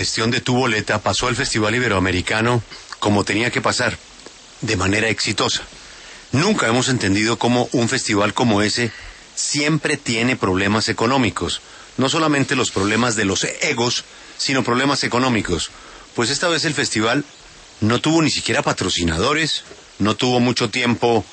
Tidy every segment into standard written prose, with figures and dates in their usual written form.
Gestión de Tu Boleta pasó al Festival Iberoamericano como tenía que pasar, de manera exitosa. Nunca hemos entendido cómo un festival como ese siempre tiene problemas económicos. No solamente los problemas de los egos, sino problemas económicos. Pues esta vez el festival no tuvo ni siquiera patrocinadores, no tuvo mucho tiempo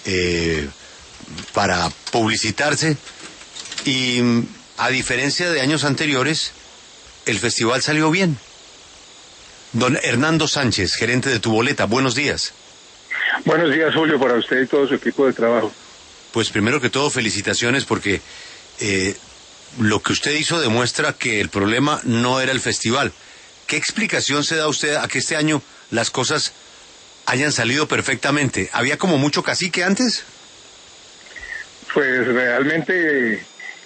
para publicitarse y, a diferencia de años anteriores, el festival salió bien. Don Hernando Sánchez, gerente de Tu Boleta, buenos días. Buenos días, Julio, para usted y todo su equipo de trabajo. Pues primero que todo, felicitaciones porque lo que usted hizo demuestra que el problema no era el festival. ¿Qué explicación se da usted a que este año las cosas hayan salido perfectamente? ¿Había como mucho cacique antes? Pues realmente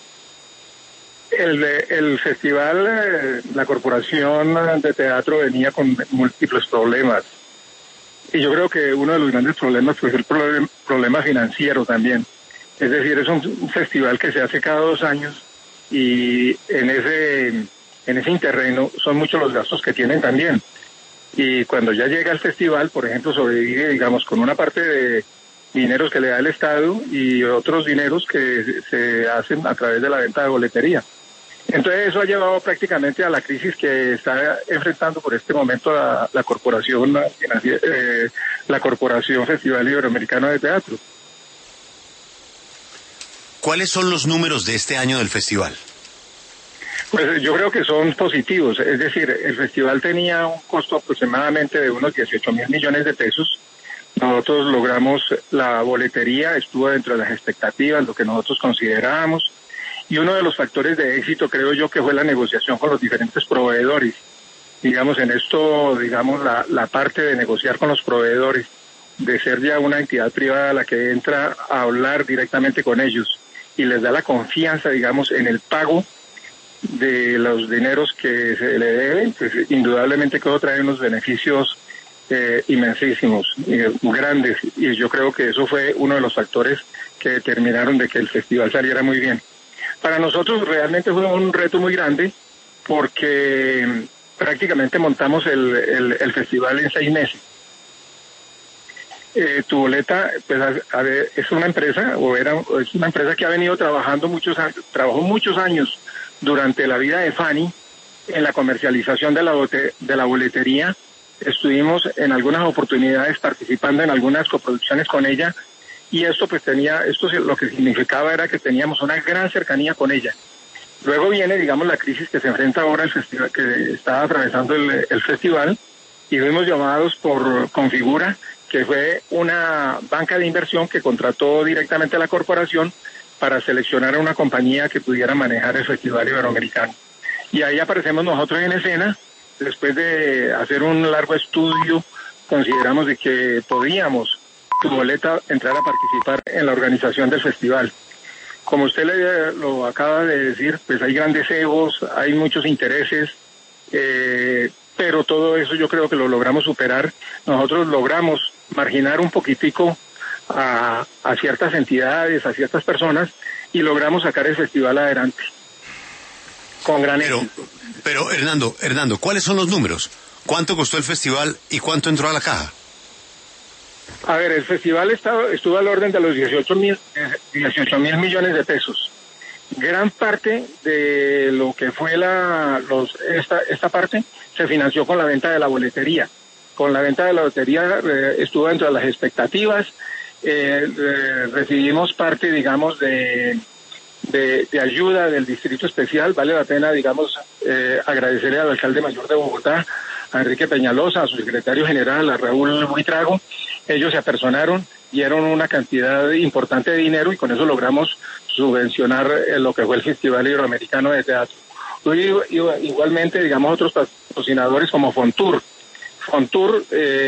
el festival, la corporación de teatro venía con múltiples problemas. Y yo creo que uno de los grandes problemas fue el problema financiero también. Es decir, es un festival que se hace cada 2 años y en ese interreno son muchos los gastos que tienen también. Y cuando ya llega el festival, por ejemplo, sobrevive, digamos, con una parte de dineros que le da el Estado y otros dineros que se hacen a través de la venta de boletería. Entonces eso ha llevado prácticamente a la crisis que está enfrentando por este momento la corporación la Corporación Festival Iberoamericano de Teatro. ¿Cuáles son los números de este año del festival? Pues yo creo que son positivos, es decir, el festival tenía un costo aproximadamente de unos 18.000 millones de pesos. Nosotros logramos la boletería, estuvo dentro de las expectativas, lo que nosotros considerábamos. Y uno de los factores de éxito, creo yo, que fue la negociación con los diferentes proveedores. Digamos, en esto, digamos, la parte de negociar con los proveedores, de ser ya una entidad privada la que entra a hablar directamente con ellos y les da la confianza, digamos, en el pago de los dineros que se le deben, pues indudablemente que eso trae unos beneficios inmensísimos, grandes. Y yo creo que eso fue uno de los factores que determinaron de que el festival saliera muy bien. Para nosotros realmente fue un reto muy grande porque prácticamente montamos el festival en 6 meses. Tu Boleta, pues a ver, es una empresa que ha venido trabajando trabajó muchos años durante la vida de Fanny en la comercialización de la boletería. Estuvimos en algunas oportunidades participando en algunas coproducciones con ella. Y esto lo que significaba era que teníamos una gran cercanía con ella. Luego viene, digamos, la crisis que se enfrenta ahora el festival, que está atravesando el festival, y fuimos llamados por Configura, que fue una banca de inversión que contrató directamente a la corporación para seleccionar a una compañía que pudiera manejar el Festival Iberoamericano. Y ahí aparecemos nosotros en escena. Después de hacer un largo estudio, consideramos de que podíamos Tu Boleta entrar a participar en la organización del festival. Como usted lo acaba de decir, pues hay grandes egos, hay muchos intereses, pero todo eso yo creo que lo logramos superar. Nosotros logramos marginar un poquitico a ciertas entidades, a ciertas personas, y logramos sacar el festival adelante con gran éxito. Pero Hernando, ¿cuáles son los números? ¿Cuánto costó el festival y cuánto entró a la caja? A ver, el festival estuvo al orden de los 18.000 millones de pesos. Gran parte de lo que fue esta parte se financió con la venta de la boletería. Con la venta de la boletería estuvo dentro de las expectativas. Recibimos parte, digamos, de ayuda del Distrito Especial. Vale la pena, digamos, agradecerle al alcalde mayor de Bogotá, a Enrique Peñalosa, a su secretario general, a Raúl Buitrago. Ellos se apersonaron, dieron una cantidad importante de dinero y con eso logramos subvencionar lo que fue el Festival Iberoamericano de Teatro. Igualmente, digamos, otros patrocinadores como Fontur. Fontur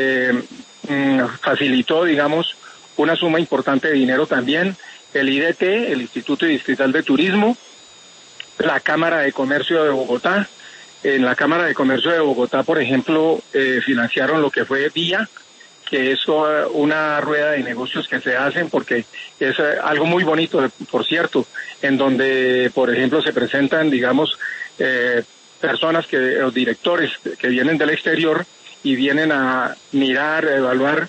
facilitó, digamos, una suma importante de dinero también. El IDT, el Instituto Distrital de Turismo, la Cámara de Comercio de Bogotá. En la Cámara de Comercio de Bogotá, por ejemplo, financiaron lo que fue Vía, que es una rueda de negocios que se hacen, porque es algo muy bonito, por cierto, en donde, por ejemplo, se presentan, digamos, personas o directores que vienen del exterior y vienen a mirar, a evaluar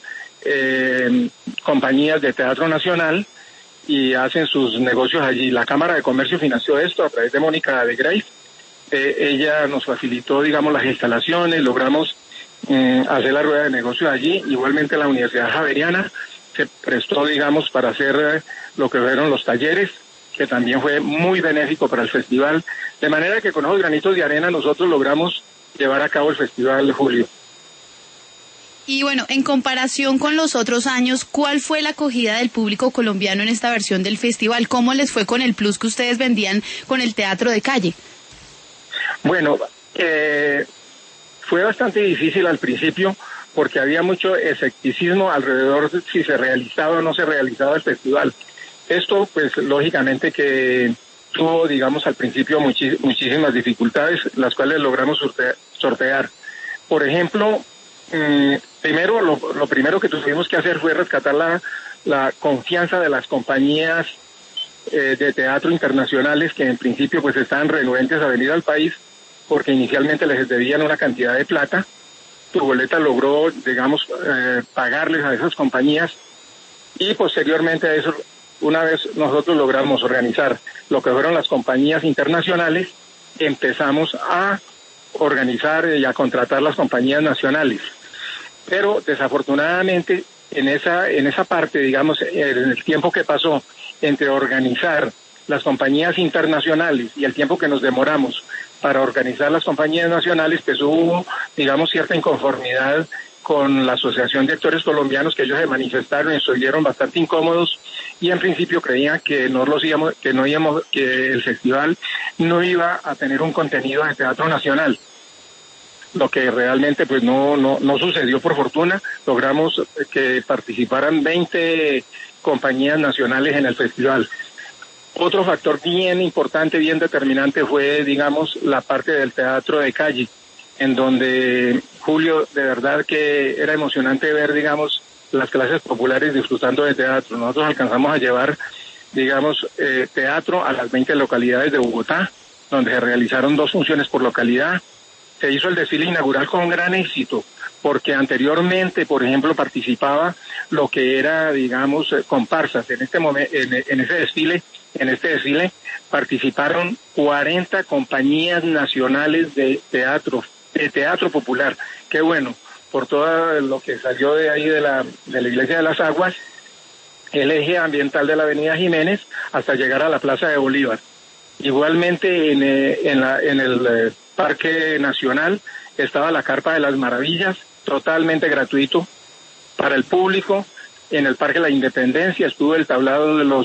compañías de teatro nacional y hacen sus negocios allí. La Cámara de Comercio financió esto a través de Mónica de Grey. Ella nos facilitó, digamos, las instalaciones, logramos hacer la rueda de negocios allí. Igualmente la Universidad Javeriana se prestó, digamos, para hacer lo que fueron los talleres, que también fue muy benéfico para el festival. De manera que con esos granitos de arena nosotros logramos llevar a cabo el festival de Julio. Y bueno, en comparación con los otros años, ¿cuál fue la acogida del público colombiano en esta versión del festival? ¿Cómo les fue con el plus que ustedes vendían con el teatro de calle? Bueno, fue bastante difícil al principio porque había mucho escepticismo alrededor de si se realizaba o no se realizaba el festival. Esto, pues, lógicamente que tuvo, digamos, al principio muchísimas dificultades, las cuales logramos sortear. Por ejemplo, primero, lo primero que tuvimos que hacer fue rescatar la confianza de las compañías de teatro internacionales que en principio pues estaban renuentes a venir al país porque inicialmente les debían una cantidad de plata. Turboleta logró, digamos, pagarles a esas compañías y posteriormente a eso, una vez nosotros logramos organizar lo que fueron las compañías internacionales, empezamos a organizar y a contratar las compañías nacionales. Pero desafortunadamente en esa parte, digamos, en el tiempo que pasó entre organizar las compañías internacionales y el tiempo que nos demoramos para organizar las compañías nacionales, pues hubo, digamos, cierta inconformidad con la Asociación de Actores Colombianos, que ellos se manifestaron y estuvieron bastante incómodos y en principio creían que que el festival no iba a tener un contenido de teatro nacional, lo que realmente pues no sucedió. Por fortuna logramos que participaran 20 compañías nacionales en el festival. Otro factor bien importante, bien determinante fue, digamos, la parte del teatro de calle, en donde, Julio, de verdad que era emocionante ver, digamos, las clases populares disfrutando de teatro. Nosotros alcanzamos a llevar, digamos, teatro a las 20 localidades de Bogotá, donde se realizaron 2 funciones por localidad. Se hizo el desfile inaugural con gran éxito, porque anteriormente, por ejemplo, participaba lo que era, digamos, comparsas. En este desfile participaron 40 compañías nacionales de teatro popular. Qué bueno, por todo lo que salió de ahí de la Iglesia de las Aguas, el eje ambiental de la Avenida Jiménez, hasta llegar a la Plaza de Bolívar. Igualmente en el Parque Nacional estaba la Carpa de las Maravillas, totalmente gratuito para el público. En el Parque La Independencia estuvo el tablado de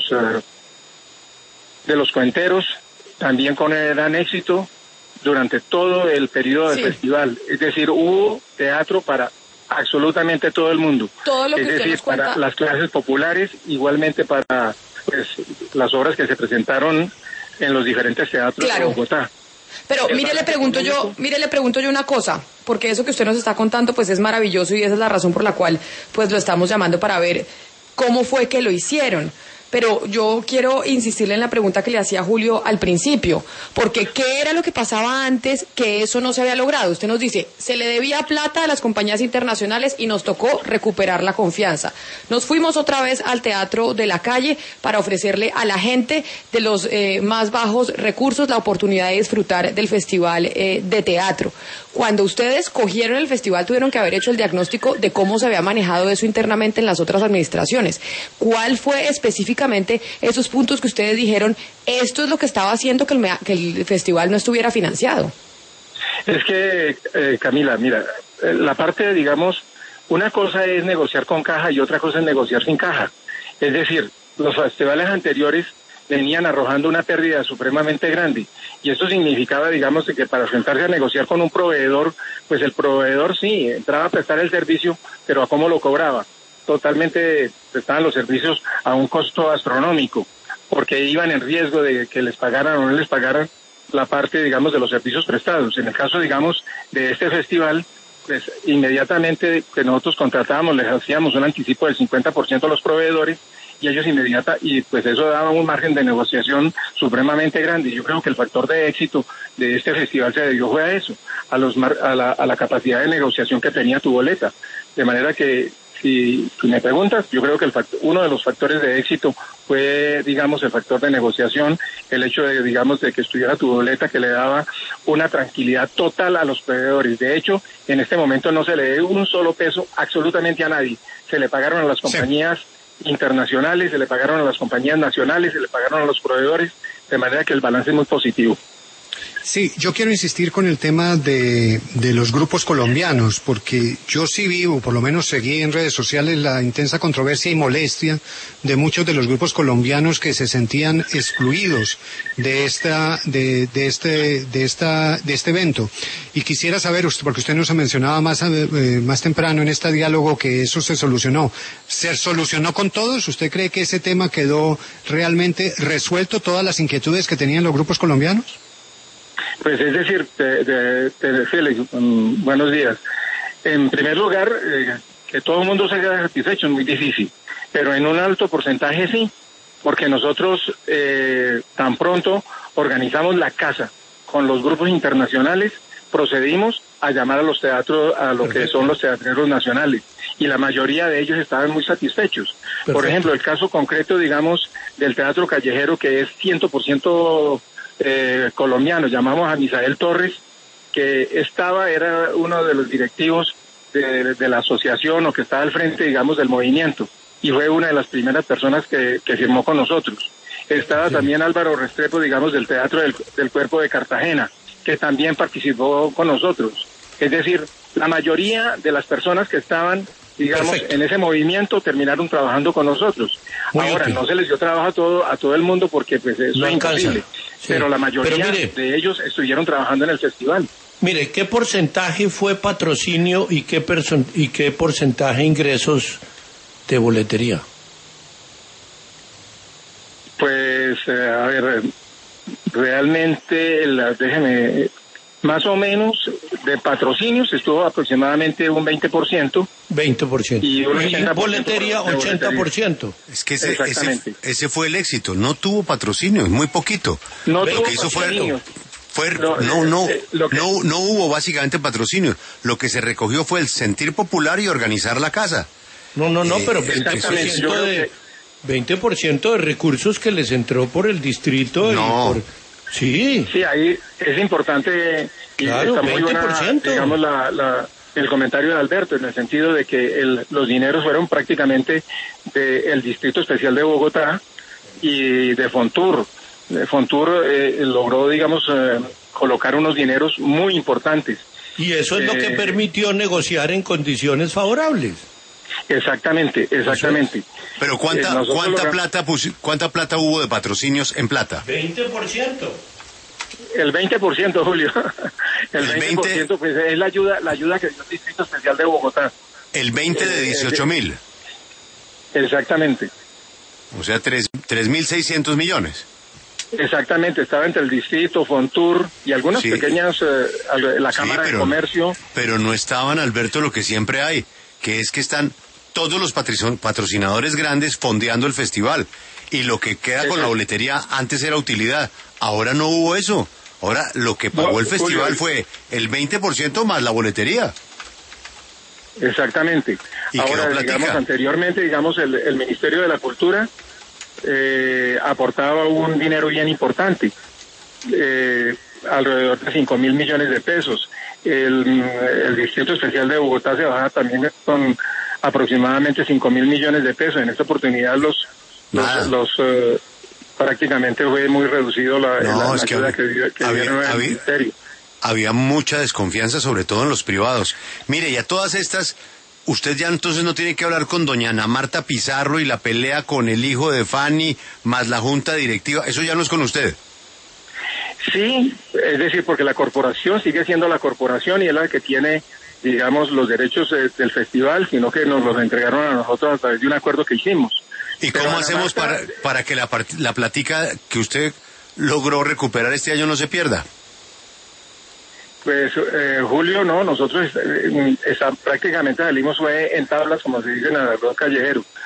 los cuenteros, también con gran éxito durante todo el periodo del festival. Es decir, hubo teatro para absolutamente todo el mundo. Todo lo que es decir, para las clases populares, igualmente para pues las obras que se presentaron en los diferentes teatros de Bogotá. Pero mire, le pregunto yo una cosa, porque eso que usted nos está contando pues es maravilloso y esa es la razón por la cual pues lo estamos llamando para ver cómo fue que lo hicieron. Pero yo quiero insistirle en la pregunta que le hacía Julio al principio, porque ¿qué era lo que pasaba antes que eso no se había logrado? Usted nos dice, se le debía plata a las compañías internacionales y nos tocó recuperar la confianza. Nos fuimos otra vez al teatro de la calle para ofrecerle a la gente de los más bajos recursos la oportunidad de disfrutar del festival de teatro. Cuando ustedes cogieron el festival tuvieron que haber hecho el diagnóstico de cómo se había manejado eso internamente en las otras administraciones. ¿Cuál fue específicamente esos puntos que ustedes dijeron, esto es lo que estaba haciendo que el festival no estuviera financiado? Es que, Camila, mira, la parte, digamos, una cosa es negociar con caja y otra cosa es negociar sin caja. Es decir, los festivales anteriores venían arrojando una pérdida supremamente grande y eso significaba, digamos, que para sentarse a negociar con un proveedor, pues el proveedor sí, entraba a prestar el servicio, pero ¿a cómo lo cobraba? Totalmente prestaban los servicios a un costo astronómico, porque iban en riesgo de que les pagaran o no les pagaran la parte, digamos, de los servicios prestados. En el caso, digamos, de este festival, pues inmediatamente que nosotros contratábamos, les hacíamos un anticipo del 50% a los proveedores y ellos y pues eso daba un margen de negociación supremamente grande. Yo creo que el factor de éxito de este festival se debió fue a eso, a la capacidad de negociación que tenía tu boleta. De manera que, si me preguntas, yo creo que uno de los factores de éxito fue, digamos, el factor de negociación, el hecho de, digamos, de que estuviera tu boleta, que le daba una tranquilidad total a los proveedores. De hecho, en este momento no se le debe un solo peso absolutamente a nadie. Se le pagaron a las compañías internacionales, se le pagaron a las compañías nacionales, se le pagaron a los proveedores, de manera que el balance es muy positivo. Sí, yo quiero insistir con el tema de los grupos colombianos, porque yo sí vivo, por lo menos seguí en redes sociales la intensa controversia y molestia de muchos de los grupos colombianos que se sentían excluidos de este evento. Y quisiera saber, porque usted nos mencionaba más temprano en este diálogo que eso se solucionó. ¿Se solucionó con todos? ¿Usted cree que ese tema quedó realmente resuelto, todas las inquietudes que tenían los grupos colombianos? Pues es decir, Félix, buenos días. En primer lugar, que todo el mundo se quede satisfecho es muy difícil, pero en un alto porcentaje sí, porque nosotros tan pronto organizamos la casa con los grupos internacionales, procedimos a llamar a los teatros, a lo que son los teatreros nacionales, y la mayoría de ellos estaban muy satisfechos. Perfecto. Por ejemplo, el caso concreto, digamos, del Teatro Callejero, que es 100% colombiano, llamamos a Misael Torres, que era uno de los directivos de la asociación, o que estaba al frente, digamos, del movimiento, y fue una de las primeras personas que firmó con nosotros. Estaba también Álvaro Restrepo, digamos, del Teatro del Cuerpo de Cartagena, que también participó con nosotros. Es decir, la mayoría de las personas que estaban, digamos, en ese movimiento terminaron trabajando con nosotros. Ahora, no se les dio trabajo a todo el mundo, porque pues eso es imposible. Sí. Pero la mayoría de ellos estuvieron trabajando en el festival. Mire, ¿qué porcentaje fue patrocinio y qué porcentaje ingresos de boletería? Pues, a ver, realmente, más o menos de patrocinios estuvo aproximadamente un 20%. 20%. Y boletería 80%. Es que ese fue el éxito. No tuvo patrocinios, muy poquito. No lo tuvo que hizo patrocinios. No hubo básicamente patrocinios. Lo que se recogió fue el sentir popular y organizar la casa. Pero 20% de recursos que les entró por el distrito. No. Sí, ahí es importante, y claro, está muy 20%. buena, digamos, el comentario de Alberto, en el sentido de que los dineros fueron prácticamente del Distrito Especial de Bogotá y de Fontur. Fontur logró, digamos, colocar unos dineros muy importantes. Y eso es lo que permitió negociar en condiciones favorables. Exactamente. Pero ¿cuánta plata hubo de patrocinios en plata? 20%. El 20%, Julio. El 20% pues es la ayuda que dio el Distrito Especial de Bogotá. El 20 de 18.000. Exactamente. O sea, 3.600 millones. Exactamente, estaba entre el distrito, Fontur y algunas pequeñas, la Cámara de Comercio. Pero no estaban, Alberto, lo que siempre hay, que es que están todos los patrocinadores grandes fondeando el festival. Y lo que queda con la boletería antes era utilidad. Ahora no hubo eso. Ahora lo que pagó el festival fue el 20% más la boletería. Exactamente. Ahora, digamos, anteriormente, digamos, el Ministerio de la Cultura aportaba un dinero bien importante, alrededor de 5.000 millones de pesos. El Distrito Especial de Bogotá se baja también con aproximadamente 5.000 millones de pesos. En esta oportunidad prácticamente fue muy reducido la ayuda que dieron al Ministerio. Había mucha desconfianza, sobre todo en los privados. Mire, y a todas estas, usted ya entonces no tiene que hablar con doña Ana Marta Pizarro y la pelea con el hijo de Fanny, más la junta directiva, eso ya no es con usted. Sí, es decir, porque la corporación sigue siendo la corporación y es la que tiene, digamos, los derechos del festival, sino que nos los entregaron a nosotros a través de un acuerdo que hicimos. ¿Y cómo hacemos para que la platica que usted logró recuperar este año no se pierda? Pues, Julio, no, nosotros prácticamente salimos fue en tablas, como se dice en el argot callejero.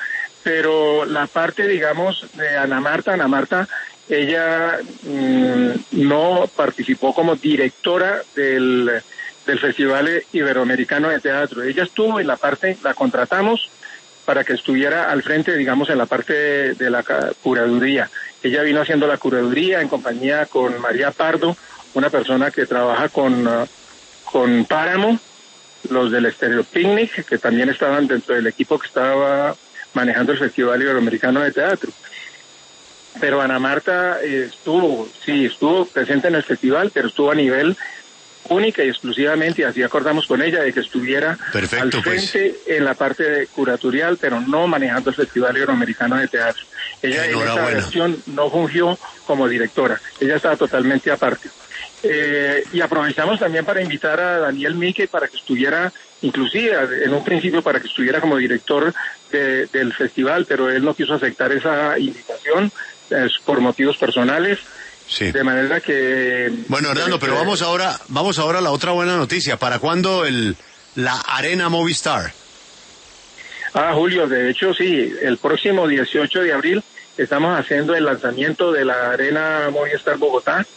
pero la parte, digamos, de Ana Marta, ella no participó como directora del Festival Iberoamericano de Teatro. Ella estuvo en la parte, la contratamos para que estuviera al frente, digamos, en la parte de la curaduría. Ella vino haciendo la curaduría en compañía con María Pardo, una persona que trabaja con Páramo, los del Stereo Picnic, que también estaban dentro del equipo que estaba manejando el Festival Iberoamericano de Teatro. Pero Ana Marta estuvo presente en el festival, pero estuvo a nivel única y exclusivamente, y así acordamos con ella de que estuviera al frente en la parte curatorial, pero no manejando el Festival Iberoamericano de Teatro. Ella en esta versión no fungió como directora, ella estaba totalmente aparte. Y aprovechamos también para invitar a Daniel Mique para que estuviera, inclusive en un principio para que estuviera como director del festival, pero él no quiso aceptar esa invitación por motivos personales. Sí. De manera que... Bueno, Hernando, pero vamos ahora a la otra buena noticia. ¿Para cuándo la Arena Movistar? Julio, de hecho sí, el próximo 18 de abril estamos haciendo el lanzamiento de la Arena Movistar Bogotá.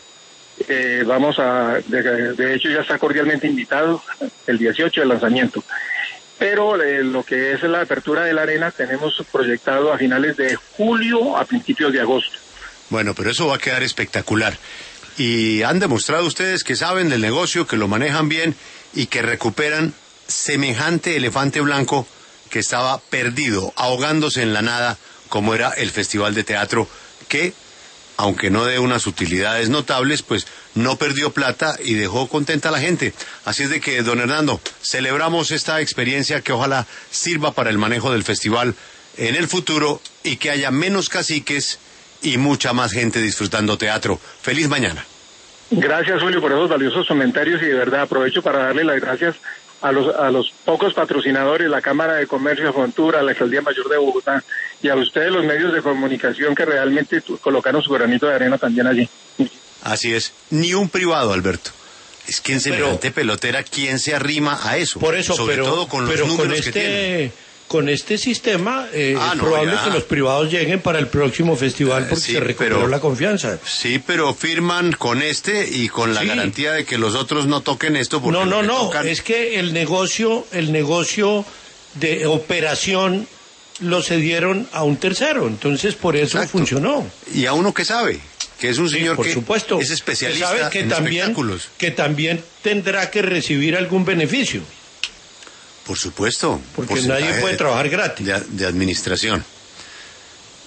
De hecho ya está cordialmente invitado el 18 del lanzamiento. Pero lo que es la apertura de la arena tenemos proyectado a finales de julio, a principios de agosto. Bueno, pero eso va a quedar espectacular. Y han demostrado ustedes que saben del negocio, que lo manejan bien y que recuperan semejante elefante blanco que estaba perdido, ahogándose en la nada, como era el Festival de Teatro, que, aunque no de unas utilidades notables, pues no perdió plata y dejó contenta a la gente. Así es de que, don Hernando, celebramos esta experiencia que ojalá sirva para el manejo del festival en el futuro y que haya menos caciques y mucha más gente disfrutando teatro. Feliz mañana. Gracias, Julio, por esos valiosos comentarios y de verdad aprovecho para darle las gracias a los pocos patrocinadores, la Cámara de Comercio de Fontura, la Alcaldía Mayor de Bogotá y a ustedes los medios de comunicación que realmente colocaron su granito de arena también allí. Así es, ni un privado, Alberto. Es que en semejante pelotera, ¿quién se arrima a eso? Por eso, sobre todo con los números que tienen. Con este sistema es probable que los privados lleguen para el próximo festival porque se recuperó la confianza. Sí, pero firman con y con la garantía de que los otros no toquen esto. Porque no, es que el negocio de operación lo cedieron a un tercero, entonces por eso funcionó. Y a uno que sabe, que es un señor por supuesto, es especialista en espectáculos. Que también tendrá que recibir algún beneficio. Por supuesto. Porque nadie puede trabajar gratis. De administración.